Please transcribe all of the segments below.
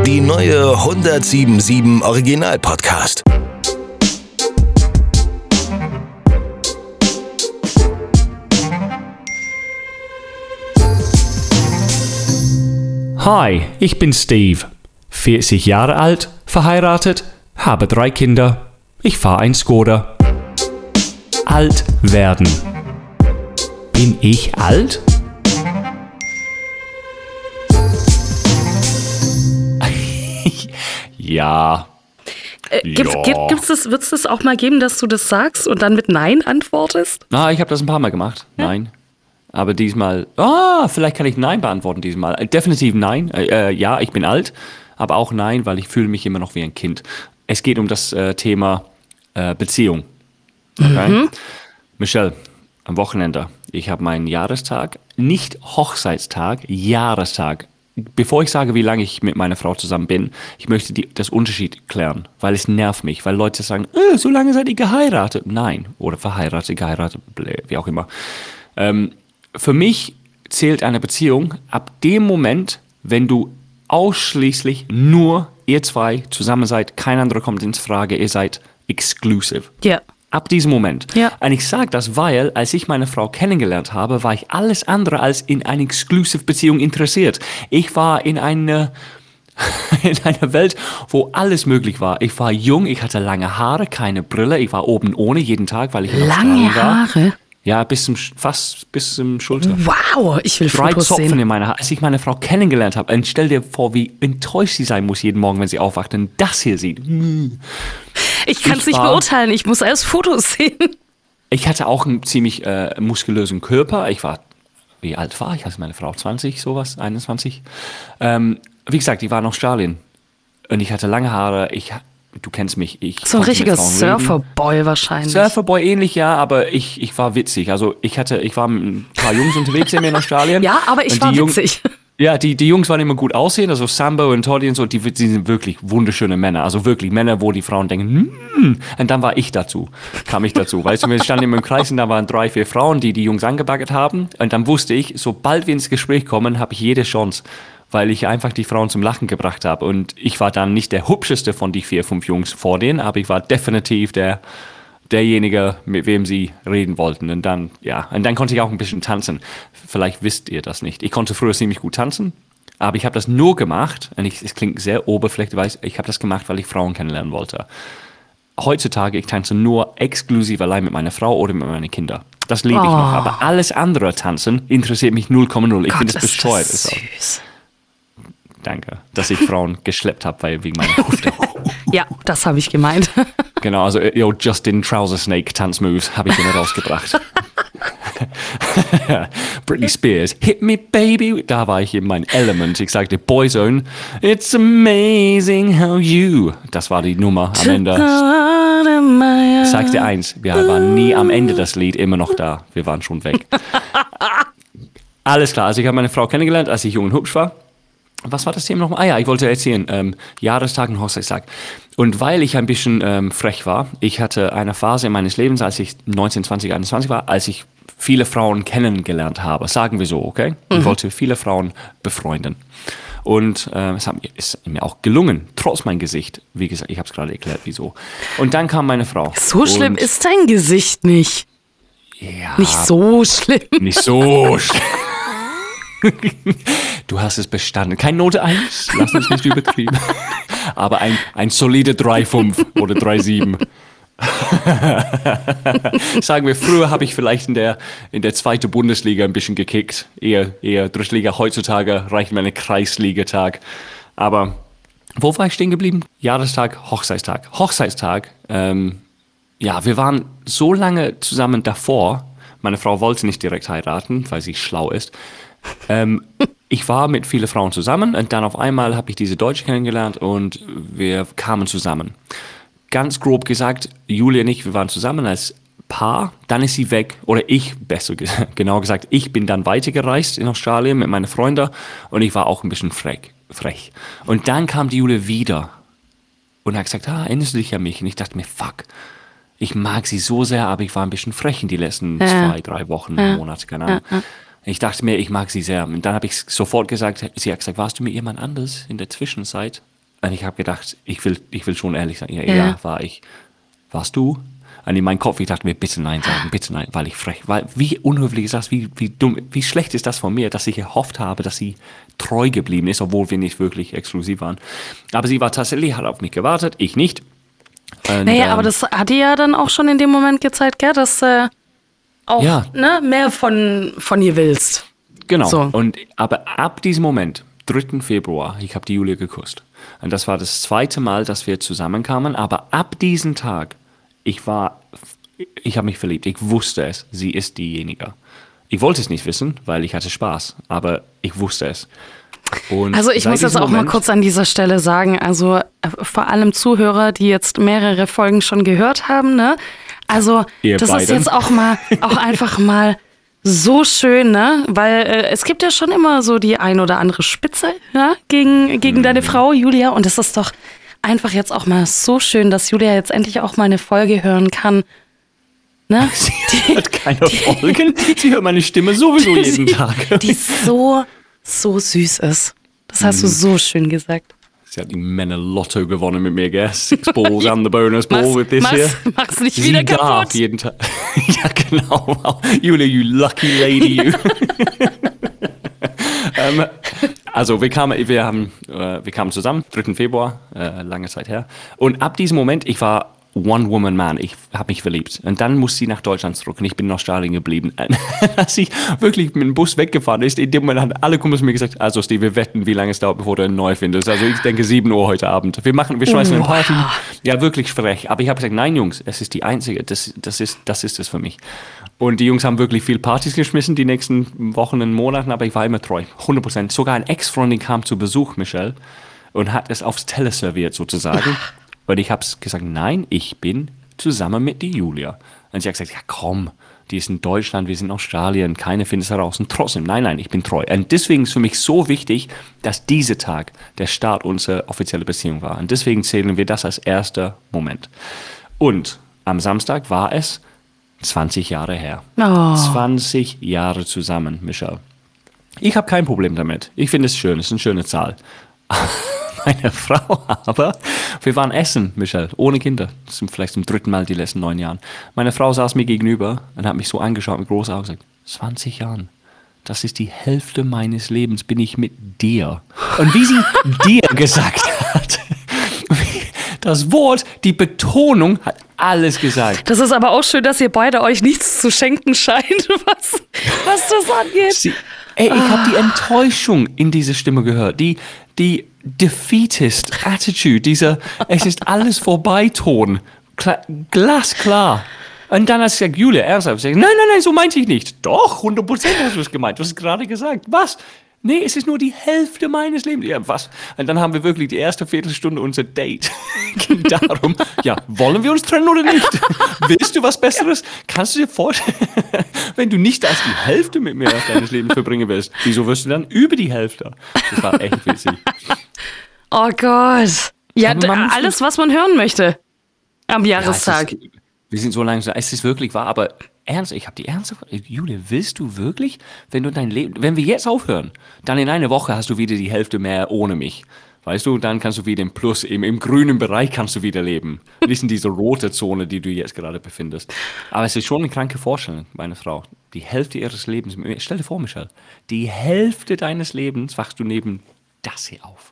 Die neue 100.77 Original-Podcast. Hi, ich bin Steve, 40 Jahre alt, verheiratet, habe 3 Kinder. Ich fahre ein Skoda. Alt werden. Bin ich alt? Ja. Wird es das auch mal geben, dass du das sagst und dann mit Nein antwortest? Ich habe das ein paar Mal gemacht. Ja? Nein. Aber diesmal, vielleicht kann ich Nein beantworten diesmal. Definitiv Nein. Ja, ich bin alt, aber auch Nein, weil ich fühle mich immer noch wie ein Kind. Es geht um das Thema Beziehung. Okay? Mhm. Michelle, am Wochenende, ich habe meinen Jahrestag, nicht Hochzeitstag, Jahrestag. Bevor ich sage, wie lange ich mit meiner Frau zusammen bin, ich möchte das Unterschied klären, weil es nervt mich, weil Leute sagen, so lange seid ihr geheiratet. Nein, oder verheiratet, geheiratet, wie auch immer. Für mich zählt eine Beziehung ab dem Moment, wenn du ausschließlich nur ihr zwei zusammen seid, kein anderer kommt ins Frage, ihr seid exclusive. Ja. Ab diesem Moment. Ja. Und ich sage das, weil, als ich meine Frau kennengelernt habe, war ich alles andere als in eine Exclusive-Beziehung interessiert. Ich war in einer Welt, wo alles möglich war. Ich war jung, ich hatte lange Haare, keine Brille, ich war oben ohne jeden Tag, weil ich in Australien war. Lange Haare? Ja, fast bis zum Schulter. Wow, ich will 3 Fotos Zopfen sehen. in meiner Haare. Als ich meine Frau kennengelernt habe, und stell dir vor, wie enttäuscht sie sein muss jeden Morgen, wenn sie aufwacht und das hier sieht. Ich kann es nicht beurteilen, ich muss erst Fotos sehen. Ich hatte auch einen ziemlich muskulösen Körper. Wie alt war ich? Also meine Frau 20, sowas, 21. Wie gesagt, ich war in Australien und ich hatte lange Haare. Du kennst mich. So ein richtiger Surferboy wahrscheinlich. Surferboy ähnlich, ja, aber ich war witzig. Also ich war mit ein paar Jungs unterwegs in Australien. Ja, aber ich war witzig. Ja, die Jungs waren immer gut aussehen, also Sambo und Toddy und so, die sind wirklich wunderschöne Männer. Also wirklich Männer, wo die Frauen denken, und dann kam ich dazu. Weißt du, wir standen immer im Kreis und da waren 3, 4 Frauen, die Jungs angebaggert haben. Und dann wusste ich, sobald wir ins Gespräch kommen, habe ich jede Chance, weil ich einfach die Frauen zum Lachen gebracht habe. Und ich war dann nicht der hübscheste von die 4, 5 Jungs vor denen, aber ich war definitiv derjenige, mit wem sie reden wollten. Und dann konnte ich auch ein bisschen tanzen. Vielleicht wisst ihr das nicht. Ich konnte früher ziemlich gut tanzen, aber ich habe das nur gemacht, und es klingt sehr oberflächlich, ich habe das gemacht, weil ich Frauen kennenlernen wollte. Heutzutage, ich tanze nur exklusiv allein mit meiner Frau oder mit meinen Kindern. Das liebe ich noch, aber alles andere tanzen interessiert mich 0,0. Ich finde es bescheuert. Das süß. Danke, dass ich Frauen geschleppt habe, wegen meiner Hüfte. Ja, das habe ich gemeint. Genau, also Justin Trouser Snake Tanzmoves habe ich immer rausgebracht. Britney Spears, Hit Me Baby, da war ich in meinem Element. Ich sagte Boyzone, It's amazing how you. Das war die Nummer am Ende. Ich sagte eins, wir waren nie am Ende das Lied immer noch da. Wir waren schon weg. Alles klar, also ich habe meine Frau kennengelernt, als ich jung und hübsch war. Was war das Thema nochmal? Ich wollte erzählen, Jahrestag und Hochzeitstag. Und weil ich ein bisschen frech war, ich hatte eine Phase meines Lebens, als ich 19, 20, 21 war, als ich viele Frauen kennengelernt habe, sagen wir so, okay? Ich wollte viele Frauen befreunden. Und es ist mir auch gelungen, trotz mein Gesicht. Wie gesagt, ich habe es gerade erklärt, wieso. Und dann kam meine Frau. So schlimm ist dein Gesicht nicht. Ja. Nicht so schlimm. Nicht so schlimm. Du hast es bestanden. Kein Note 1, lass uns nicht übertrieben. Aber ein solide 3,5 oder 3,7. Sagen wir, früher habe ich vielleicht in der 2. Bundesliga ein bisschen gekickt. Eher Drittliga. Heutzutage reicht mir ein Kreisligatag. Aber wo war ich stehen geblieben? Jahrestag, Hochzeitstag. Hochzeitstag, wir waren so lange zusammen davor. Meine Frau wollte nicht direkt heiraten, weil sie schlau ist. Ich war mit vielen Frauen zusammen und dann auf einmal habe ich diese Deutsche kennengelernt und wir kamen zusammen. Ganz grob gesagt, Julia und ich, wir waren zusammen als Paar, dann ist sie weg, oder ich, genau gesagt, ich bin dann weitergereist in Australien mit meinen Freunden und ich war auch ein bisschen frech. Und dann kam die Julia wieder und hat gesagt, erinnerst du dich an mich? Und ich dachte mir, fuck, ich mag sie so sehr, aber ich war ein bisschen frech in die letzten 2, 3 Wochen, Monate, keine Ahnung. Ich dachte mir, ich mag sie sehr. Und dann habe ich sofort gesagt, sie hat gesagt, warst du mit jemand anders in der Zwischenzeit? Und ich habe gedacht, ich will schon ehrlich sagen, ja, war ich. Warst du? Und in meinem Kopf, ich dachte mir, bitte nein sagen, bitte nein, weil ich frech, weil wie unhöflich ist das, wie dumm, wie schlecht ist das von mir, dass ich gehofft habe, dass sie treu geblieben ist, obwohl wir nicht wirklich exklusiv waren. Aber sie war tatsächlich, hat auf mich gewartet, ich nicht. Und, aber das hat dir ja dann auch schon in dem Moment gezeigt, gell, dass auch mehr von ihr willst. Genau. So. Aber ab diesem Moment, 3. Februar, ich habe die Julia geküsst. Und das war das 2. Mal, dass wir zusammenkamen. Aber ab diesem Tag, ich habe mich verliebt. Ich wusste es, sie ist diejenige. Ich wollte es nicht wissen, weil ich hatte Spaß. Aber ich wusste es. Und also ich muss jetzt auch mal kurz an dieser Stelle sagen, also vor allem Zuhörer, die jetzt mehrere Folgen schon gehört haben, ne? Also das ist jetzt auch einfach mal so schön, ne? Weil es gibt ja schon immer so die ein oder andere Spitze, ja, gegen deine Frau Julia. Und es ist doch einfach jetzt auch mal so schön, dass Julia jetzt endlich auch mal eine Folge hören kann. Ne? Sie hört keine Folgen. Sie hört meine Stimme sowieso jeden Tag. Die so süß ist. Das hast du so schön gesagt. Sie hat die Männer-Lotto gewonnen mit mir, gell? 6 Balls and the bonus ball with this here. Mach's nicht wieder kaputt. Jeden Tag. Ja, genau. Julia, you lucky lady, you. Also wir kamen zusammen, 3. Februar, lange Zeit her. Und ab diesem Moment, ich war One-Woman-Man. Ich habe mich verliebt. Und dann musste sie nach Deutschland zurück und ich bin in Australien geblieben. Als ich wirklich mit dem Bus weggefahren ist, in dem Moment haben alle Kumpels mir gesagt, also Steve, wir wetten, wie lange es dauert, bevor du einen neu findest. Also ich denke 7 Uhr heute Abend. Wir schmeißen eine Party. Ja, wirklich frech. Aber ich habe gesagt, nein Jungs, es ist die einzige. Das ist es für mich. Und die Jungs haben wirklich viel Partys geschmissen die nächsten Wochen und Monaten, aber ich war immer treu. 100%. Sogar eine Ex-Freundin kam zu Besuch, Michelle, und hat es aufs Teller serviert sozusagen. Und ich habe gesagt, nein, ich bin zusammen mit die Julia. Und sie hat gesagt, ja komm, die ist in Deutschland, wir sind in Australien, keiner findet es heraus. Und trotzdem, nein, ich bin treu. Und deswegen ist für mich so wichtig, dass dieser Tag der Start unserer offiziellen Beziehung war. Und deswegen zählen wir das als erster Moment. Und am Samstag war es 20 Jahre her. 20 Jahre zusammen, Michelle. Ich habe kein Problem damit. Ich finde es schön, es ist eine schöne Zahl. Meine Frau aber, wir waren essen, Michelle, ohne Kinder. Das sind vielleicht zum 3. Mal die letzten 9 Jahren. Meine Frau saß mir gegenüber und hat mich so angeschaut mit großen Augen und gesagt, 20 Jahren, das ist die Hälfte meines Lebens, bin ich mit dir. Und wie sie dir gesagt hat, das Wort, die Betonung hat alles gesagt. Das ist aber auch schön, dass ihr beide euch nichts zu schenken scheint, was das angeht. Ich habe die Enttäuschung in dieser Stimme gehört, die defeatist Attitude, es ist alles vorbei Ton, glasklar. Und dann hat sie gesagt, Julia, ernsthaft, nein, so meinte ich nicht. Doch, 100% hast du es gemeint, du hast es gerade gesagt. Was? Nee, es ist nur die Hälfte meines Lebens. Ja, was? Und dann haben wir wirklich die erste Viertelstunde unser Date. Ging darum, ja, wollen wir uns trennen oder nicht? Willst du was Besseres? Kannst du dir vorstellen, wenn du nicht als die Hälfte mit mir deines Lebens verbringen willst, wieso wirst du dann über die Hälfte? Das war echt witzig. Oh Gott. Ja, alles, was man hören möchte am Jahrestag. Ja, wir sind so langsam, es ist wirklich wahr, aber ernst, ich habe die ernste Frage. Julia, willst du wirklich, wenn wir jetzt aufhören, dann in einer Woche hast du wieder die Hälfte mehr ohne mich. Weißt du, dann kannst du wieder im Plus, im grünen Bereich kannst du wieder leben. Nicht in dieser roten Zone, die du jetzt gerade befindest. Aber es ist schon eine kranke Vorstellung, meine Frau. Die Hälfte ihres Lebens, stell dir vor, Michelle, die Hälfte deines Lebens wachst du neben das hier auf.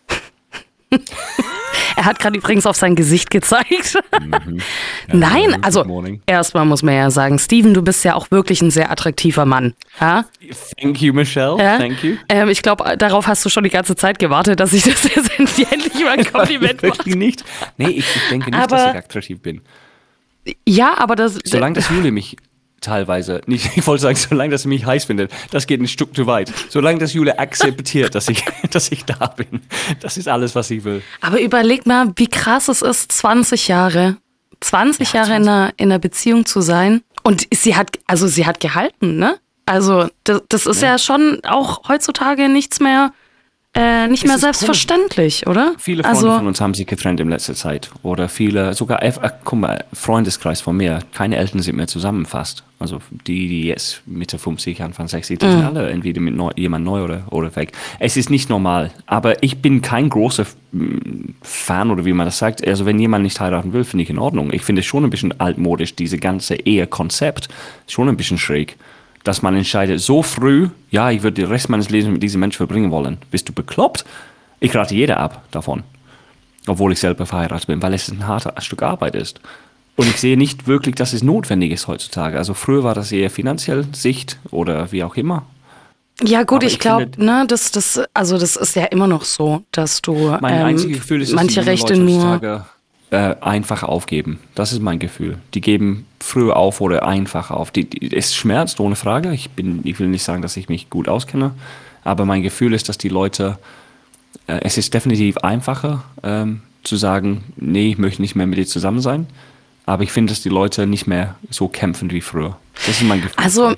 Er hat gerade übrigens auf sein Gesicht gezeigt. Mhm. Ja, nein, also erstmal muss man ja sagen, Steven, du bist ja auch wirklich ein sehr attraktiver Mann. Ja? Thank you, Michelle. Ja? Thank you. Ich glaube, darauf hast du schon die ganze Zeit gewartet, dass ich das jetzt endlich mal ein Kompliment mache. Nicht. Nee, ich denke nicht, dass ich attraktiv bin. Ja, aber das... Solange das Julia mich teilweise, nicht, ich wollte sagen, solange das mich heiß findet, das geht ein Stück zu weit. Solange das Julia akzeptiert, dass ich da bin, das ist alles, was ich will. Aber überleg mal, wie krass es ist, 20 Jahre in einer Beziehung zu sein. Und sie hat gehalten, ne? Also das ist ja schon auch heutzutage nichts mehr nicht mehr selbstverständlich, oder? Viele Freunde von uns haben sich getrennt in letzter Zeit. Oder viele, sogar, guck mal, Freundeskreis von mir, keine Eltern sind mehr zusammen fast. Also die jetzt Mitte 50, Anfang 60, die sind alle entweder mit jemand neu oder weg. Es ist nicht normal. Aber ich bin kein großer Fan, oder wie man das sagt. Also wenn jemand nicht heiraten will, finde ich in Ordnung. Ich finde es schon ein bisschen altmodisch, diese ganze Ehekonzept. Schon ein bisschen schräg. Dass man entscheidet, so früh, ja, ich würde den Rest meines Lebens mit diesem Menschen verbringen wollen. Bist du bekloppt? Ich rate jeder ab davon. Obwohl ich selber verheiratet bin, weil es ein harter Stück Arbeit ist. Und ich sehe nicht wirklich, dass es notwendig ist heutzutage. Also früher war das eher finanziell Sicht oder wie auch immer. Ja gut, ich glaube, ne, das ist ja immer noch so, dass du mein einziges Gefühl ist, dass manche Rechte nur einfach aufgeben. Das ist mein Gefühl. Die geben früher auf oder einfach auf. Es schmerzt, ohne Frage. Ich will nicht sagen, dass ich mich gut auskenne, aber mein Gefühl ist, dass die Leute, es ist definitiv einfacher zu sagen, nee, ich möchte nicht mehr mit dir zusammen sein. Aber ich finde, dass die Leute nicht mehr so kämpfen wie früher. Das ist mein Gefühl. Also,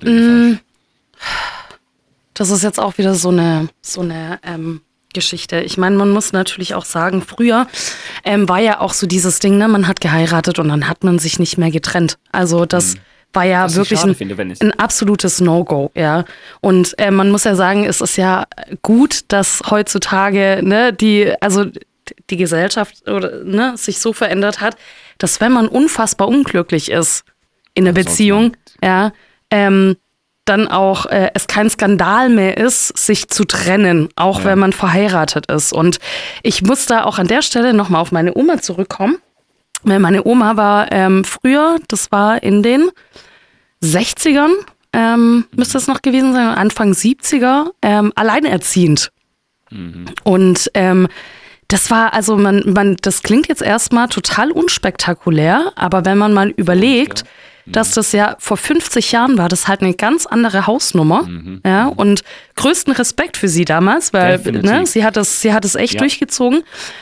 das ist jetzt auch wieder so eine Geschichte. Ich meine, man muss natürlich auch sagen, früher war ja auch so dieses Ding, ne, man hat geheiratet und dann hat man sich nicht mehr getrennt. Also das war ja wirklich ein absolutes No-Go, ja. Und man muss ja sagen, es ist ja gut, dass heutzutage, ne, die Gesellschaft oder ne, sich so verändert hat, dass wenn man unfassbar unglücklich ist in der Beziehung, ja, dann auch es kein Skandal mehr ist, sich zu trennen, auch wenn man verheiratet ist. Und ich muss da auch an der Stelle nochmal auf meine Oma zurückkommen. Weil meine Oma war früher, das war in den 60ern, müsste es noch gewesen sein, Anfang 70er, alleinerziehend. Und das war, also das klingt jetzt erstmal total unspektakulär, aber wenn man mal überlegt, dass das ja vor 50 Jahren war, das halt eine ganz andere Hausnummer. Ja, und größten Respekt für sie damals, weil ne, sie hat es echt durchgezogen.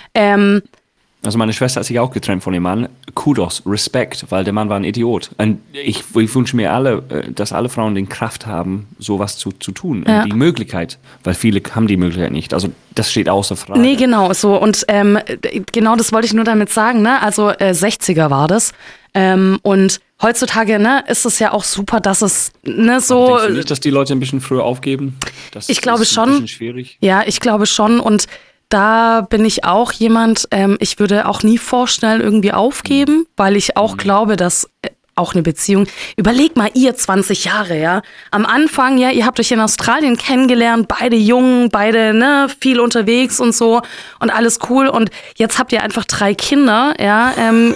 Also meine Schwester hat sich auch getrennt von dem Mann. Kudos, Respekt, weil der Mann war ein Idiot. Und ich wünsche mir dass alle Frauen die Kraft haben, sowas zu tun. Und die Möglichkeit, weil viele haben die Möglichkeit nicht. Also das steht außer Frage. Nee, genau so. Und genau das wollte ich nur damit sagen. Ne? Also 60er war das. Und heutzutage, ne, ist es ja auch super, dass es ne, so. Aber denkst du nicht, dass die Leute ein bisschen früher aufgeben? Ich glaube schon. Ein bisschen schwierig. Ja, ich glaube schon. Und da bin ich auch jemand, ich würde auch nie vorschnell irgendwie aufgeben, weil ich auch glaube, dass auch eine Beziehung, überleg mal, ihr 20 Jahre, ja, am Anfang, ja, ihr habt euch in Australien kennengelernt, beide jung, beide, ne, viel unterwegs und so und alles cool und jetzt habt ihr einfach 3 Kinder, ja,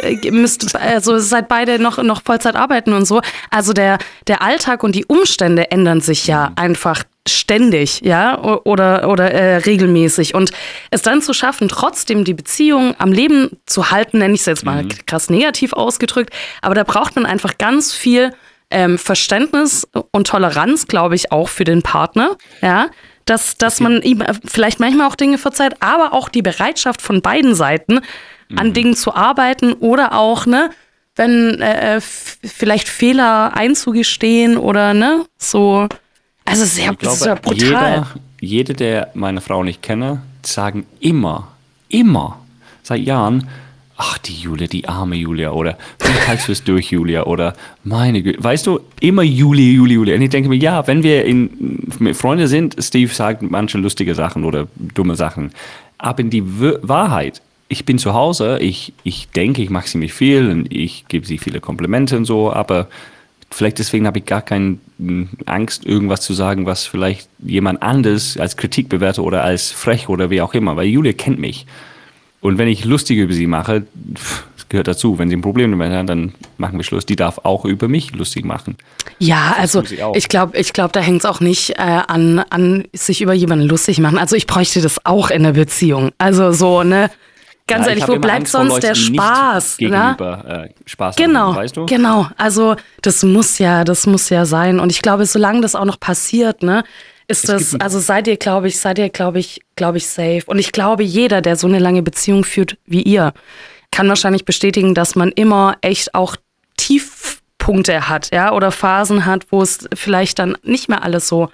seid beide noch Vollzeit arbeiten und so, also der Alltag und die Umstände ändern sich ja einfach ständig, ja, oder regelmäßig. Und es dann zu schaffen, trotzdem die Beziehung am Leben zu halten, nenne ich es jetzt mal krass negativ ausgedrückt, aber da braucht man einfach ganz viel Verständnis und Toleranz, glaube ich, auch für den Partner, ja, dass man ihm vielleicht manchmal auch Dinge verzeiht, aber auch die Bereitschaft von beiden Seiten, an Dingen zu arbeiten oder auch, ne, wenn vielleicht Fehler einzugestehen oder, ne, so. Also sehr brutal. Jeder, der meine Frau nicht kenne, sagen immer, seit Jahren, ach, die Julia, die arme Julia, oder wie hältst du es durch, Julia, oder meine Güte, weißt du, immer Julia. Und ich denke mir, ja, wenn wir mit Freunde sind, Steve sagt manche lustige Sachen oder dumme Sachen, aber in die Wahrheit, ich bin zu Hause, ich denke, ich mache ziemlich viel und ich gebe sie viele Komplimente und so, aber vielleicht deswegen habe ich gar keine Angst, irgendwas zu sagen, was vielleicht jemand anderes als Kritik bewerte oder als frech oder wie auch immer, weil Julia kennt mich. Und wenn ich lustig über sie mache, das gehört dazu. Wenn sie ein Problem damit hat, dann machen wir Schluss. Die darf auch über mich lustig machen. Ja, also ich glaube, da hängt es auch nicht an sich über jemanden lustig machen. Also ich bräuchte das auch in der Beziehung. Also so, ne? Ganz ehrlich, wo bleibt sonst Leute, der Spaß? Gegenüber Spaß genau, haben, weißt du? Genau, also das muss ja sein. Und ich glaube, solange das auch noch passiert, ne, seid ihr, glaube ich, safe. Und ich glaube, jeder, der so eine lange Beziehung führt wie ihr, kann wahrscheinlich bestätigen, dass man immer echt auch Tiefpunkte hat, ja, oder Phasen hat, wo es vielleicht dann nicht mehr alles so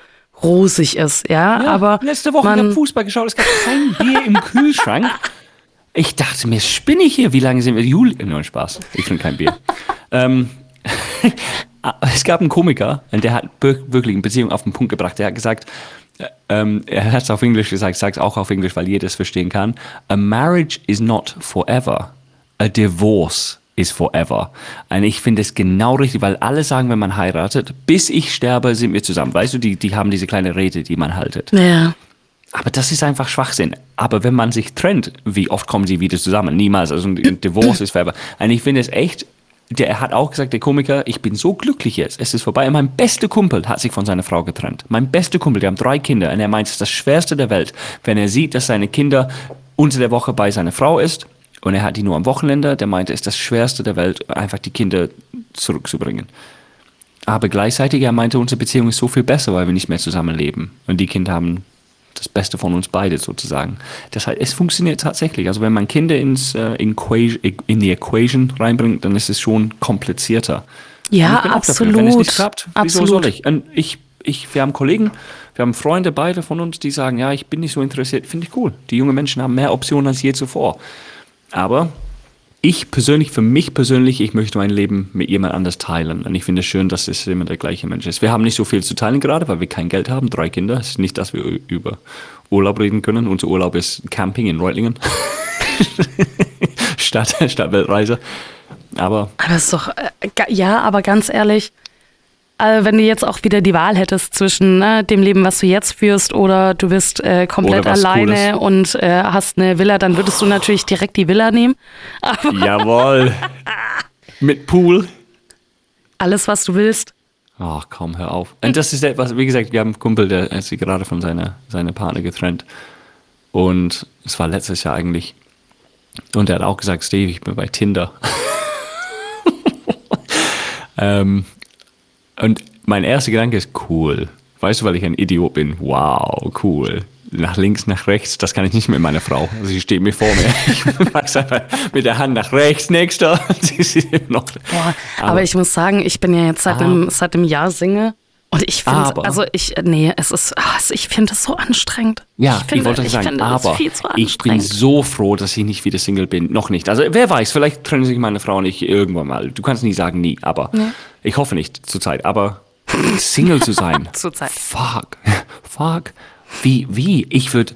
rosig ist, ja, aber letzte Woche habe ich Fußball geschaut, es gab kein Bier im Kühlschrank. Ich dachte mir, spinne ich hier? Wie lange sind wir? Juli? Nein, Spaß. Ich trinke kein Bier. Es gab einen Komiker, der hat wirklich eine Beziehung auf den Punkt gebracht. Der hat gesagt, er hat es auf Englisch gesagt, ich sage es auch auf Englisch, weil jeder es verstehen kann. A marriage is not forever. A divorce is forever. Und ich finde es genau richtig, weil alle sagen, wenn man heiratet, bis ich sterbe, sind wir zusammen. Weißt du, die haben diese kleine Rede, die man haltet. Ja. Aber das ist einfach Schwachsinn. Aber wenn man sich trennt, wie oft kommen sie wieder zusammen? Niemals. Also ein Divorce ist forever. Und ich finde es echt, er hat auch gesagt, der Komiker, ich bin so glücklich jetzt, es ist vorbei. Und mein bester Kumpel hat sich von seiner Frau getrennt. Mein bester Kumpel, die haben 3 Kinder. Und er meint, es ist das Schwerste der Welt, wenn er sieht, dass seine Kinder unter der Woche bei seiner Frau ist. Und er hat die nur am Wochenende. Der meinte, es ist das Schwerste der Welt, einfach die Kinder zurückzubringen. Aber gleichzeitig, er meinte, unsere Beziehung ist so viel besser, weil wir nicht mehr zusammenleben. Und die Kinder haben das Beste von uns beide sozusagen. Das heißt, es funktioniert tatsächlich. Also wenn man Kinder in die Equation reinbringt, dann ist es schon komplizierter. Ja, absolut. Wenn es nicht klappt, wieso soll ich? Und wir haben Kollegen, wir haben Freunde, beide von uns, die sagen, ja, ich bin nicht so interessiert. Finde ich cool. Die jungen Menschen haben mehr Optionen als je zuvor. Aber für mich persönlich, ich möchte mein Leben mit jemand anders teilen. Und ich finde es schön, dass es immer der gleiche Mensch ist. Wir haben nicht so viel zu teilen gerade, weil wir kein Geld haben, 3 Kinder. Es ist nicht, dass wir über Urlaub reden können. Unser Urlaub ist Camping in Reutlingen. statt Weltreise. Aber es ist doch, aber ganz ehrlich, wenn du jetzt auch wieder die Wahl hättest zwischen dem Leben, was du jetzt führst, oder du bist komplett alleine und hast eine Villa, dann würdest du natürlich direkt die Villa nehmen. Aber jawohl. Mit Pool. Alles, was du willst. Ach komm, hör auf. Und das ist etwas, wie gesagt, wir haben einen Kumpel, der hat sich gerade von seiner Partner getrennt. Und es war letztes Jahr eigentlich. Und er hat auch gesagt, Steve, ich bin bei Tinder. Und mein erster Gedanke ist, cool. Weißt du, weil ich ein Idiot bin? Wow, cool. Nach links, nach rechts, das kann ich nicht mit meiner Frau. Sie steht mir vor mir. Ich mache einfach mit der Hand nach rechts, nächster. Sie sieht immer noch. Boah, aber ich muss sagen, ich bin ja jetzt seit einem Jahr Single. Und ich finde, ich finde das so anstrengend. Ja, ich wollte sagen, aber ich bin so froh, dass ich nicht wieder Single bin. Noch nicht. Also wer weiß, vielleicht trennen sich meine Frau und ich irgendwann mal. Du kannst nie sagen nie, aber ich hoffe nicht zurzeit. Aber Single zu sein, zurzeit. Fuck. Wie?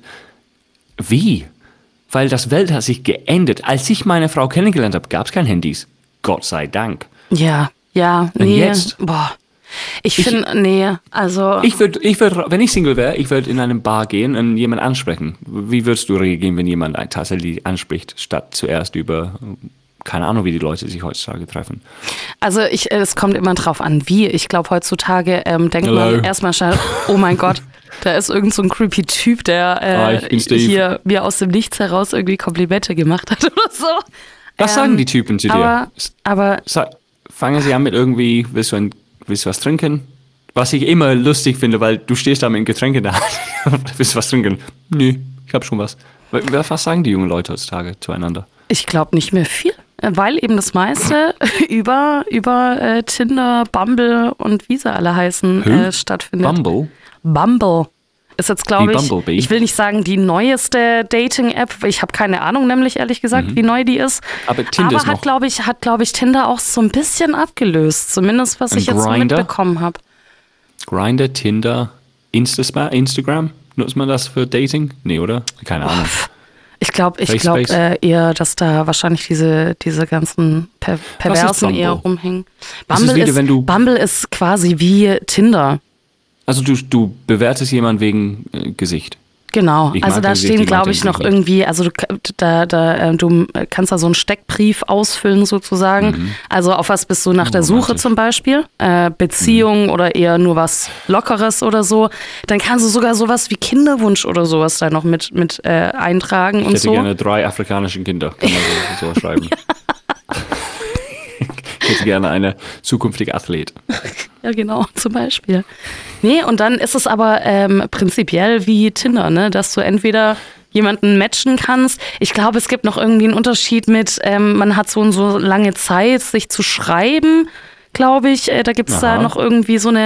Weil das Welt hat sich geändert. Als ich meine Frau kennengelernt habe, gab es keine Handys. Gott sei Dank. Ja, und jetzt? Boah. Ich finde, Ich würde, wenn ich Single wäre, ich würde in eine Bar gehen und jemanden ansprechen. Wie würdest du reagieren, wenn jemand tatsächlich anspricht, statt zuerst über, keine Ahnung, wie die Leute sich heutzutage treffen? Also es kommt immer drauf an, wie. Ich glaube, heutzutage denkt man erstmal schnell, oh mein Gott, da ist irgend so ein creepy Typ, der hier mir aus dem Nichts heraus irgendwie Komplimente gemacht hat oder so. Was sagen die Typen zu dir? Aber fangen sie an mit irgendwie, willst du was trinken? Was ich immer lustig finde, weil du stehst da mit einem Getränk in der Hand. Willst du was trinken? Nö, ich habe schon was. Was sagen die jungen Leute heutzutage zueinander? Ich glaube nicht mehr viel, weil eben das meiste über Tinder, Bumble und wie sie alle heißen stattfindet. Bumble ist jetzt, glaube ich will nicht sagen die neueste Dating-App. Ich habe keine Ahnung, nämlich ehrlich gesagt, wie neu die ist. Aber Tinder ist hat, glaube ich, Tinder auch so ein bisschen abgelöst. Zumindest, was ich jetzt so mitbekommen habe. Grindr, Tinder, Instagram? Nutzt man das für Dating? Nee, oder? Keine Ahnung. Ich glaube eher, dass da wahrscheinlich diese ganzen Perversen eher rumhängen. Bumble ist quasi wie Tinder. Also du bewertest jemanden wegen Gesicht. Genau, also da stehen, glaube ich, noch irgendwie, also du kannst da so einen Steckbrief ausfüllen sozusagen. Also auf was bist du nach der Suche zum Beispiel? Beziehung oder eher nur was Lockeres oder so. Dann kannst du sogar sowas wie Kinderwunsch oder sowas da noch mit eintragen und so. Ich hätte gerne 3 afrikanische Kinder, kann man so schreiben. Ich hätte gerne eine zukünftige Athlet. Ja, genau, zum Beispiel. Nee, und dann ist es aber prinzipiell wie Tinder, ne? Dass du entweder jemanden matchen kannst. Ich glaube, es gibt noch irgendwie einen Unterschied mit, man hat so und so lange Zeit, sich zu schreiben, glaube ich. Da gibt es da noch irgendwie so eine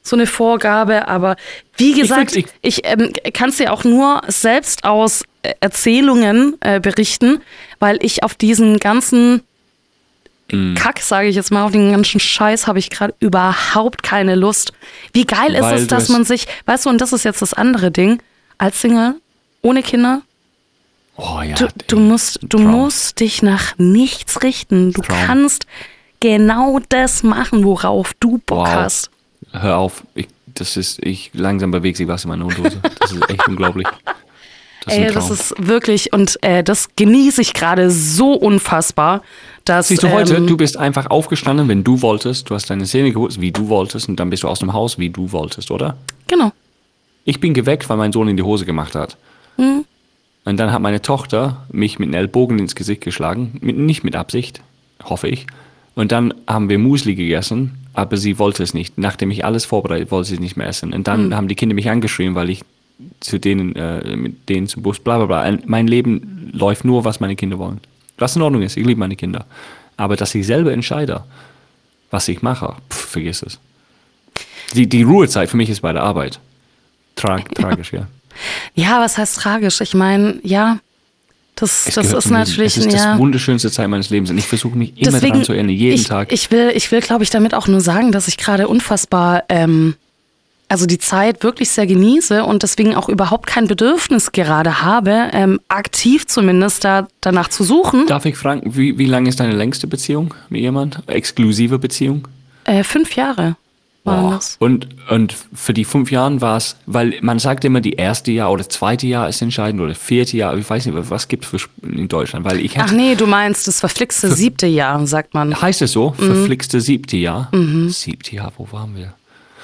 so eine Vorgabe, aber wie gesagt, ich kann es dir auch nur selbst aus Erzählungen berichten, weil ich auf diesen ganzen Kack, sage ich jetzt mal, auf den ganzen Scheiß habe ich gerade überhaupt keine Lust. Wie geil ist es, dass man sich, weißt du, und das ist jetzt das andere Ding, als Single, ohne Kinder, du musst dich nach nichts richten. Du kannst genau das machen, worauf du Bock hast. Hör auf, langsam bewegt sich was in meiner Unterhose. Das ist echt unglaublich. Das ist wirklich, und das genieße ich gerade so unfassbar, dass... Siehst du heute, du bist einfach aufgestanden, wenn du wolltest, du hast deine Zähne geputzt, wie du wolltest, und dann bist du aus dem Haus, wie du wolltest, oder? Genau. Ich bin geweckt, weil mein Sohn in die Hose gemacht hat. Mhm. Und dann hat meine Tochter mich mit einem Ellbogen ins Gesicht geschlagen, nicht mit Absicht, hoffe ich. Und dann haben wir Müsli gegessen, aber sie wollte es nicht. Nachdem ich alles vorbereitet, wollte sie es nicht mehr essen. Und dann haben die Kinder mich angeschrien, weil ich mit denen zum Bus, bla bla bla. Mein Leben läuft nur, was meine Kinder wollen. Was in Ordnung ist, ich liebe meine Kinder. Aber dass ich selber entscheide, was ich mache, vergiss es. Die Ruhezeit für mich ist bei der Arbeit. Tragisch, ja. Ja, was heißt tragisch? Ich meine, ja, das ist natürlich... Es ist das wunderschönste Zeit meines Lebens und ich versuche mich immer daran zu erinnern, jeden Tag. Ich will, glaube ich, damit auch nur sagen, dass ich gerade unfassbar... also die Zeit wirklich sehr genieße und deswegen auch überhaupt kein Bedürfnis gerade habe, aktiv zumindest danach zu suchen. Darf ich fragen, wie lange ist deine längste Beziehung mit jemand? Exklusive Beziehung? 5 Jahre waren das. Und für die 5 Jahren war es, weil man sagt immer, die erste Jahr oder zweite Jahr ist entscheidend oder 4. Jahr, ich weiß nicht, was gibt es in Deutschland? Ach nee, du meinst das verflixte 7. Jahr, sagt man. Heißt es so? Verflixte 7. Jahr? 7. Jahr, wo waren wir?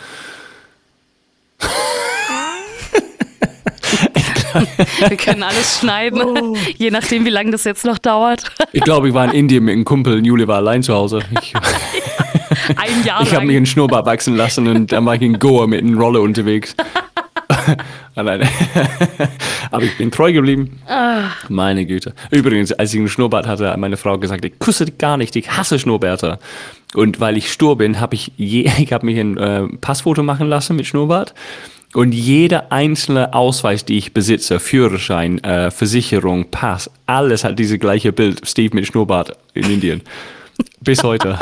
Wir können alles schneiden, je nachdem, wie lange das jetzt noch dauert. Ich glaube, ich war in Indien mit einem Kumpel und Juli war allein zu Hause. Ein Jahr lang. Ich habe mich einen Schnurrbart wachsen lassen und dann war ich in Goa mit einem Roller unterwegs. Aber ich bin treu geblieben. Meine Güte. Übrigens, als ich einen Schnurrbart hatte, hat meine Frau gesagt, ich küsse dich gar nicht, ich hasse Schnurrbärte. Und weil ich stur bin, habe ich mich ein Passfoto machen lassen mit Schnurrbart. Und jeder einzelne Ausweis, die ich besitze, Führerschein, Versicherung, Pass, alles hat diese gleiche Bild, Steve mit Schnurrbart in Indien. Bis heute.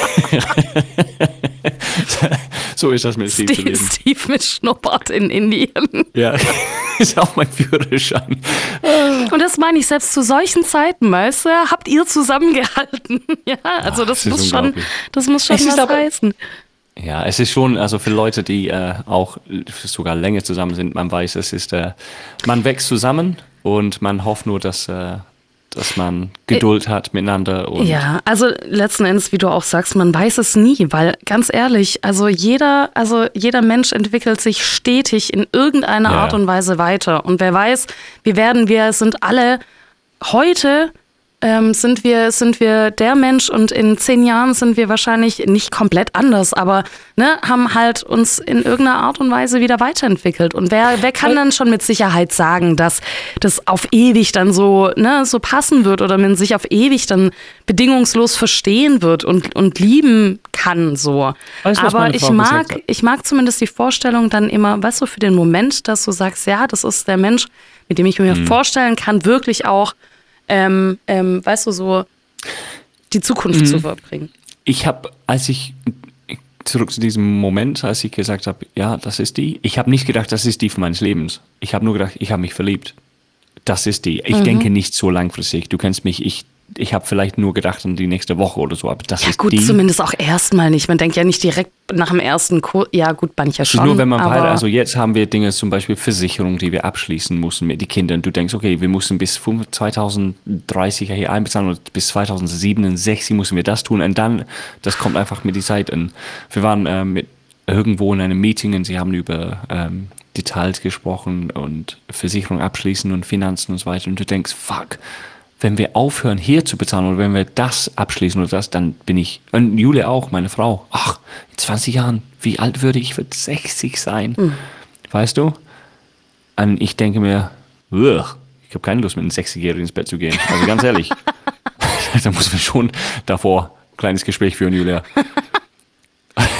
So ist das mit Steve zu leben. Steve mit Schnurrbart in Indien. Ja, ist auch mein Führerschein. Und das meine ich, selbst zu solchen Zeiten, weißt du, habt ihr zusammengehalten. Ja, also das muss schon was heißen. Ja, es ist schon, also für Leute, die auch sogar länger zusammen sind, man weiß, man wächst zusammen und man hofft nur, dass man Geduld hat miteinander. Und ja, also letzten Endes, wie du auch sagst, man weiß es nie, weil ganz ehrlich, also jeder Mensch entwickelt sich stetig in irgendeiner Art und Weise weiter. Und wer weiß, wir sind alle heute... sind wir der Mensch und in 10 Jahren sind wir wahrscheinlich nicht komplett anders, aber haben halt uns in irgendeiner Art und Weise wieder weiterentwickelt. Und wer kann dann schon mit Sicherheit sagen, dass das auf ewig dann so passen wird oder man sich auf ewig dann bedingungslos verstehen wird und lieben kann so. Weißt, aber ich mag zumindest die Vorstellung dann immer, weißt du, für den Moment, dass du sagst, ja, das ist der Mensch, mit dem ich mir vorstellen kann, wirklich auch weißt du, so die Zukunft zu verbringen. Als ich zurück zu diesem Moment, als ich gesagt habe, ja, das ist die, ich habe nicht gedacht, das ist die meines Lebens. Ich habe nur gedacht, ich habe mich verliebt. Das ist die. Ich denke nicht so langfristig. Du kennst mich, ich habe vielleicht nur gedacht an die nächste Woche oder so, aber das ist gut, die. Zumindest auch erstmal nicht. Man denkt ja nicht direkt nach dem ersten Kurs. Ja, gut, mancher schon. Nur wenn man also jetzt haben wir Dinge, zum Beispiel Versicherungen, die wir abschließen mussten mit den Kindern. Du denkst, okay, wir müssen bis 2030 hier einbezahlen und bis 2067 müssen wir das tun. Und dann, das kommt einfach mit der Zeit. Und wir waren irgendwo in einem Meeting und sie haben über Details gesprochen und Versicherung abschließen und Finanzen und so weiter. Und du denkst, fuck, wenn wir aufhören, hier zu bezahlen oder wenn wir das abschließen oder das, dann bin ich, und Julia auch, meine Frau, in 20 Jahren, wie alt würde ich? Ich würde 60 sein. Weißt du? Und ich denke mir, ich habe keine Lust, mit einem 60-Jährigen ins Bett zu gehen. Also ganz ehrlich, da muss man schon davor ein kleines Gespräch führen, Julia.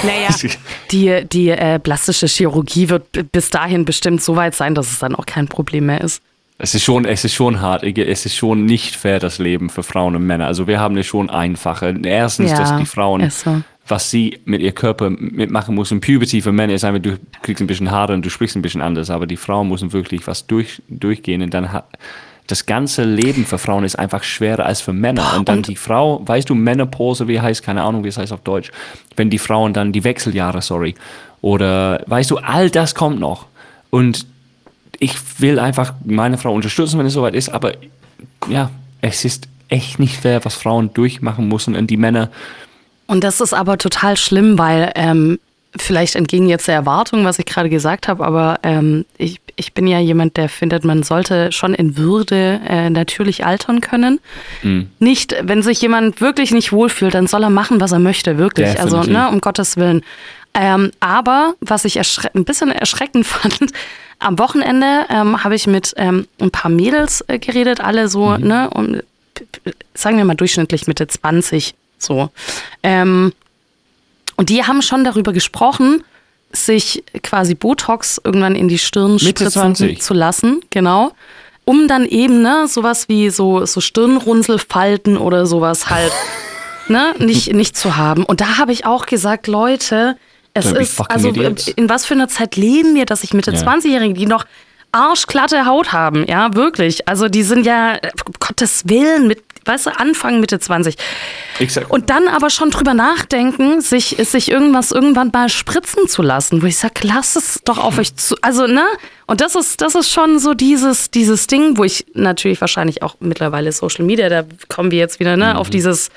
Naja, die plastische Chirurgie wird bis dahin bestimmt so weit sein, dass es dann auch kein Problem mehr ist. Es ist schon hart. Es ist schon nicht fair, das Leben für Frauen und Männer. Also wir haben es schon einfacher. Erstens, dass die Frauen, was sie mit ihr Körper mitmachen müssen. Puberty für Männer ist einfach, du kriegst ein bisschen Haare und du sprichst ein bisschen anders. Aber die Frauen müssen wirklich was durchgehen. Und dann das ganze Leben für Frauen ist einfach schwerer als für Männer. Und dann die Frau, weißt du, Menopause, wie heißt, keine Ahnung, wie es heißt auf Deutsch. Wenn die Frauen dann die Wechseljahre, oder weißt du, all das kommt noch. Und ich will einfach meine Frau unterstützen, wenn es soweit ist, aber ja, es ist echt nicht fair, was Frauen durchmachen müssen und die Männer. Und das ist aber total schlimm, weil vielleicht entgegen jetzt der Erwartung, was ich gerade gesagt habe, aber ich bin ja jemand, der findet, man sollte schon in Würde natürlich altern können. Nicht, wenn sich jemand wirklich nicht wohlfühlt, dann soll er machen, was er möchte, wirklich. Definitiv. Also, um Gottes Willen. Aber was ich ein bisschen erschreckend fand, am Wochenende habe ich mit ein paar Mädels geredet, alle so, und sagen wir mal durchschnittlich Mitte 20, so. Und die haben schon darüber gesprochen, sich quasi Botox irgendwann in die Stirn spritzen zu lassen, genau, um dann eben sowas wie so Stirnrunzelfalten oder sowas halt nicht zu haben. Und da habe ich auch gesagt, Leute, es ist, also in was für einer Zeit leben wir, dass ich Mitte 20-Jährige, die noch arschglatte Haut haben, ja, wirklich. Also die sind ja, Gottes Willen, Anfang Mitte 20. Exakt. Und dann aber schon drüber nachdenken, sich irgendwann mal spritzen zu lassen, wo ich sage, lass es doch auf euch zu, also, und das ist schon so dieses Ding, wo ich natürlich wahrscheinlich auch mittlerweile Social Media, da kommen wir jetzt wieder, auf dieses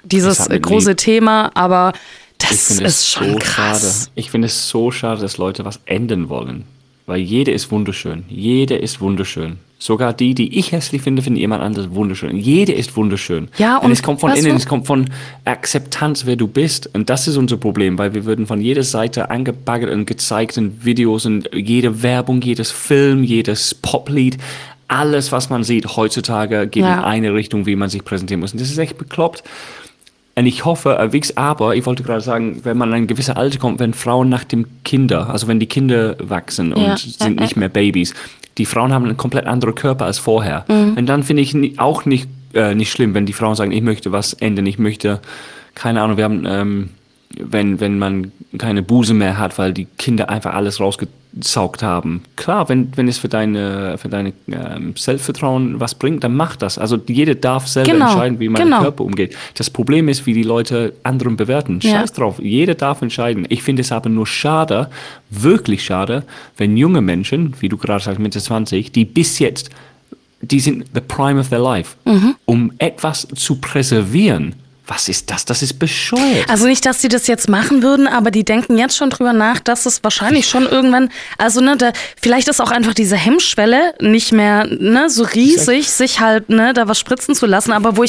große Thema, aber das ist schon krass. Schade. Ich finde es so schade, dass Leute was ändern wollen. Weil jede ist wunderschön. Jede ist wunderschön. Sogar die ich hässlich finde, finden jemand anderes wunderschön. Jede ist wunderschön. Ja, und es kommt von innen, es kommt von Akzeptanz, wer du bist. Und das ist unser Problem, weil wir würden von jeder Seite angebaggert und gezeigt in Videos und jede Werbung, jedes Film, jedes Poplied, alles, was man sieht heutzutage, geht in eine Richtung, wie man sich präsentieren muss. Und das ist echt bekloppt. Und ich hoffe, aber ich wollte gerade sagen, wenn man in ein gewisses Alter kommt, wenn Frauen nach dem also wenn die Kinder wachsen und sind nicht mehr Babys, die Frauen haben einen komplett anderen Körper als vorher. Und dann finde ich auch nicht schlimm, wenn die Frauen sagen, ich möchte was ändern, ich möchte, keine Ahnung, wir haben, wenn man keine Busen mehr hat, weil die Kinder einfach alles rausgesaugt haben. Klar, wenn es für deine Selbstvertrauen was bringt, dann mach das. Also jeder darf selber entscheiden, wie man mit dem Körper umgeht. Das Problem ist, wie die Leute anderen bewerten. Scheiß drauf, jeder darf entscheiden. Ich finde es aber nur schade, wirklich schade, wenn junge Menschen, wie du gerade sagst, Mitte 20, die bis jetzt, die sind the prime of their life, um etwas zu präservieren. Was ist das? Das ist bescheuert. Also nicht, dass die das jetzt machen würden, aber die denken jetzt schon drüber nach, dass es wahrscheinlich schon irgendwann, also vielleicht ist auch einfach diese Hemmschwelle nicht mehr so riesig, sich halt da was spritzen zu lassen, aber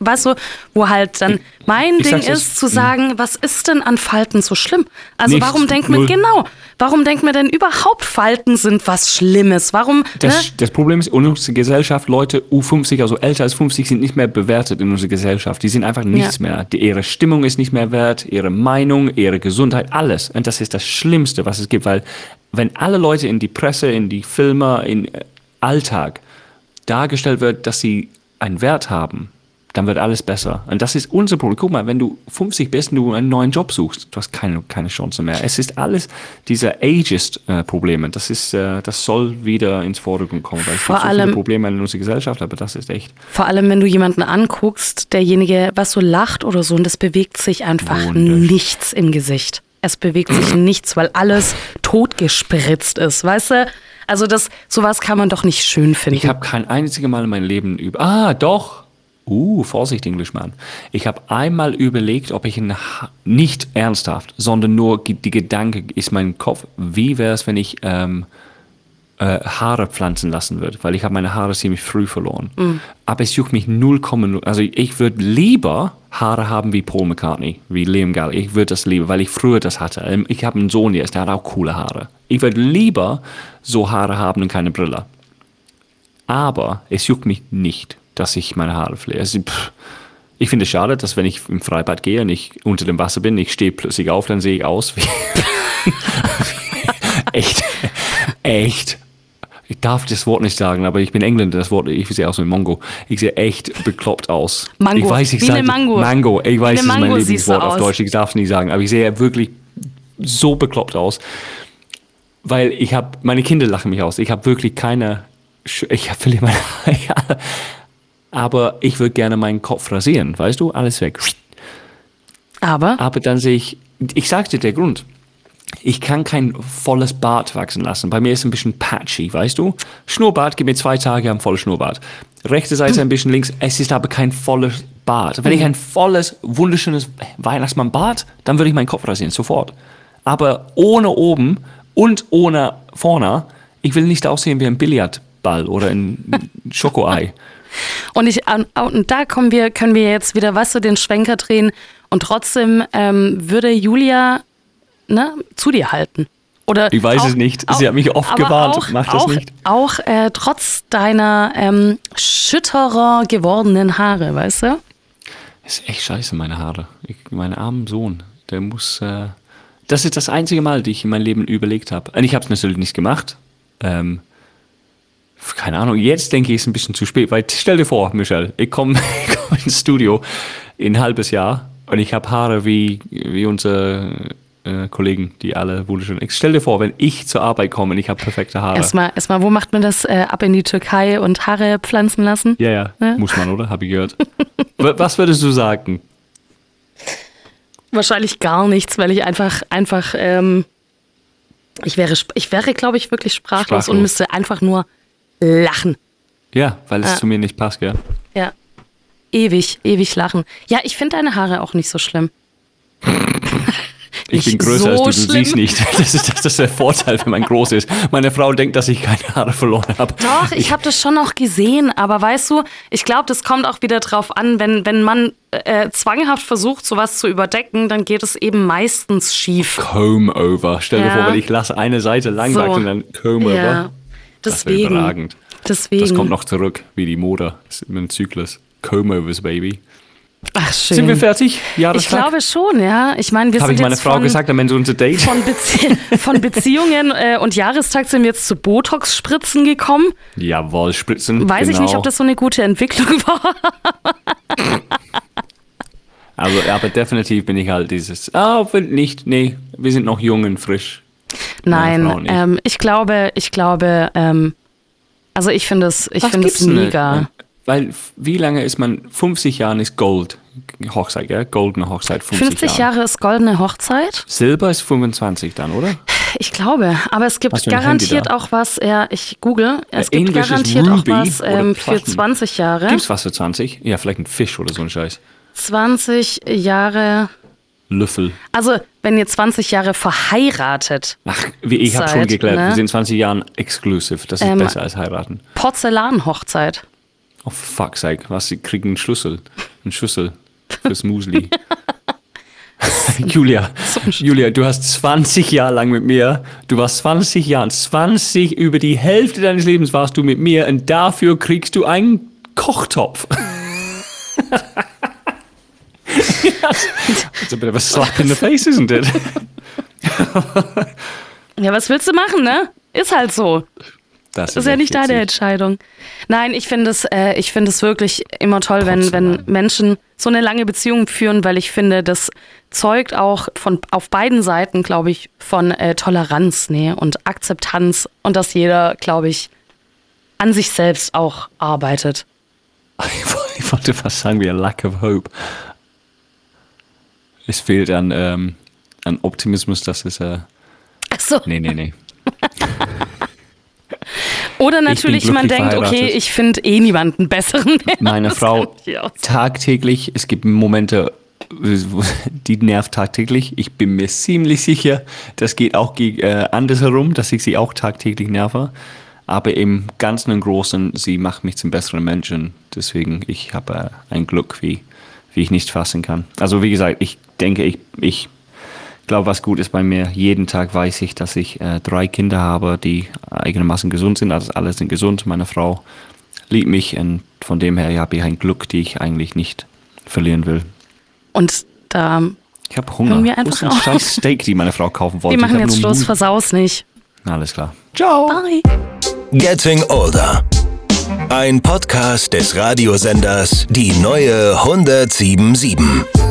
wo halt dann mein Ding ist, zu sagen, was ist denn an Falten so schlimm? Also warum denkt man denn überhaupt Falten sind was Schlimmes? Warum? Das Problem ist, in unserer Gesellschaft, Leute U50, also älter als 50, sind nicht mehr bewertet in unserer Gesellschaft. Die sind einfach nichts mehr. Ihre Stimmung ist nicht mehr wert, ihre Meinung, ihre Gesundheit, alles. Und das ist das Schlimmste, was es gibt, weil wenn alle Leute in die Presse, in die Filme, in Alltag dargestellt wird, dass sie einen Wert haben, dann wird alles besser. Und das ist unser Problem. Guck mal, wenn du 50 bist und du einen neuen Job suchst, du hast keine Chance mehr. Es ist alles diese Ageist-Probleme. Das soll wieder ins Vordergrund kommen. Weil es gibt so viele Probleme in unserer Gesellschaft, aber das ist echt. Vor allem, wenn du jemanden anguckst, derjenige, was so lacht oder so, und das bewegt sich einfach nichts im Gesicht. Es bewegt sich nichts, weil alles totgespritzt ist, weißt du? Also sowas kann man doch nicht schön finden. Ich habe kein einziges Mal in meinem Leben doch. Vorsicht, Englishman. Ich habe einmal überlegt, ob ich nicht ernsthaft, sondern nur die Gedanke ist mein Kopf, wie wäre es, wenn ich Haare pflanzen lassen würde, weil ich habe meine Haare ziemlich früh verloren. Aber es juckt mich 0,0. Also ich würde lieber Haare haben wie Paul McCartney, wie Liam Gallagher. Ich würde das lieber, weil ich früher das hatte. Ich habe einen Sohn jetzt, der hat auch coole Haare. Ich würde lieber so Haare haben und keine Brille. Aber es juckt mich nicht, dass ich meine Haare pflege. Ich finde es schade, dass wenn ich im Freibad gehe und ich unter dem Wasser bin, ich stehe plötzlich auf, dann sehe ich aus wie echt. Ich darf das Wort nicht sagen, aber ich bin Engländer, ich sehe aus wie ein Mongo. Ich sehe echt bekloppt aus. Mango, ich weiß, wie eine Mango. Mango, ich weiß, das ist mein Lieblingswort auf aus. Deutsch, ich darf es nicht sagen, aber ich sehe wirklich so bekloppt aus, weil meine Kinder lachen mich aus. Ich habe wirklich ich verliere meine Haare. Aber ich würde gerne meinen Kopf rasieren, weißt du, alles weg. Aber dann sehe ich sage dir der Grund. Ich kann kein volles Bart wachsen lassen. Bei mir ist es ein bisschen patchy, weißt du? Schnurrbart, gib mir 2 Tage, am volles Schnurrbart. Rechte Seite ein bisschen links, es ist aber kein volles Bart. Wenn ich ein volles, wunderschönes Weihnachtsmann-Bart, dann würde ich meinen Kopf rasieren, sofort. Aber ohne oben und ohne vorne, ich will nicht aussehen wie ein Billardball oder ein Schokoei. Und da können wir jetzt wieder, weißt du, den Schwenker drehen und trotzdem würde Julia zu dir halten. Oder ich weiß es nicht. Sie hat mich oft gewarnt. Mach das nicht. Auch trotz deiner schütterer gewordenen Haare, weißt du? Das ist echt scheiße, meine Haare. Mein armen Sohn, der muss... das ist das einzige Mal, die ich in meinem Leben überlegt habe. Und ich habe es natürlich nicht gemacht. Keine Ahnung, jetzt denke ich, es ist ein bisschen zu spät. Weil stell dir vor, Michelle, ich komme ins Studio in ein halbes Jahr und ich habe Haare wie unsere... Kollegen, die alle wunderschön. Stell dir vor, wenn ich zur Arbeit komme und ich habe perfekte Haare. Erstmal, wo macht man das? Ab in die Türkei und Haare pflanzen lassen? Ja, muss man, oder? Habe ich gehört. Was würdest du sagen? Wahrscheinlich gar nichts, weil ich einfach ich wäre, glaube ich, wirklich sprachlos und müsste einfach nur lachen. Ja, weil es zu mir nicht passt, gell? Ja, ewig lachen. Ja, ich finde deine Haare auch nicht so schlimm. Ich bin größer als du siehst nicht. Das ist der Vorteil, wenn man groß ist. Meine Frau denkt, dass ich keine Haare verloren habe. Doch, ich habe das schon auch gesehen, aber weißt du, ich glaube, das kommt auch wieder drauf an, wenn man zwanghaft versucht, sowas zu überdecken, dann geht es eben meistens schief. Comb-over. Stell dir vor, weil ich lasse eine Seite lang wachsen und dann Comb-over. Ja. Das wäre überragend. Das kommt noch zurück, wie die Mode. Das ist immer ein Zyklus. Comb-overs, Baby. Ach, schön. Sind wir fertig? Jahrestag? Ich glaube schon, ja. Ich meine, wir Habe sind ich meine Frau gesagt, am Ende unser Date? Von Beziehungen und Jahrestag sind wir jetzt zu Botox-Spritzen gekommen. Jawohl, Spritzen. Weiß ich nicht, ob das so eine gute Entwicklung war. Also, aber definitiv bin ich halt dieses, wir sind noch jung und frisch. Nein, ich glaube, also ich finde es mega. Weil, wie lange ist man? 50 Jahre ist Gold. Hochzeit, ja? Goldene Hochzeit, 50 Jahre ist goldene Hochzeit? Silber ist 25 dann, oder? Ich glaube, aber es gibt garantiert auch was, ich google, es gibt garantiert auch was für 20 Jahre. Gibt's was für 20? Ja, vielleicht ein Fisch oder so ein Scheiß. 20 Jahre... Löffel. Also, wenn ihr 20 Jahre verheiratet ich habe schon geklärt, ne? Wir sind 20 Jahren exclusive. Das ist besser als heiraten. Porzellanhochzeit. Oh, fuck's sake. Sie kriegen einen Schüssel fürs Musli. Julia, du hast 20 Jahre lang mit mir, du warst 20 Jahre, über die Hälfte deines Lebens warst du mit mir und dafür kriegst du einen Kochtopf. It's a bit of a slap in the face, isn't it? Ja, was willst du machen, ne? Ist halt so. Das ist ja nicht deine Entscheidung. Nein, ich finde es wirklich immer toll, wenn Menschen so eine lange Beziehung führen, weil ich finde, das zeugt auch auf beiden Seiten, glaube ich, von Toleranz, und Akzeptanz und dass jeder, glaube ich, an sich selbst auch arbeitet. Ich wollte fast sagen, wie a lack of hope. Es fehlt an Optimismus, das ist... Ach so. Nee. Oder natürlich, man denkt, okay, ich finde niemanden besseren mehr. Meine Frau tagtäglich, es gibt Momente, die nervt tagtäglich. Ich bin mir ziemlich sicher, das geht auch andersherum, dass ich sie auch tagtäglich nerve. Aber im Ganzen und Großen, sie macht mich zum besseren Menschen. Deswegen, ich habe ein Glück, wie ich nicht fassen kann. Also wie gesagt, ich denke, ich glaube, was gut ist bei mir, jeden Tag weiß ich, dass ich 3 Kinder habe, die eigenermaßen gesund sind. Also alle sind gesund. Meine Frau liebt mich und von dem her habe ich ein Glück, die ich eigentlich nicht verlieren will. Und da ich habe Hunger. Wir einfach Wo ist ein scheiß Steak, die meine Frau kaufen wollte? Wir machen jetzt Schluss, versaus nicht. Alles klar. Ciao. Bye. Getting Older. Ein Podcast des Radiosenders Die neue 107.7.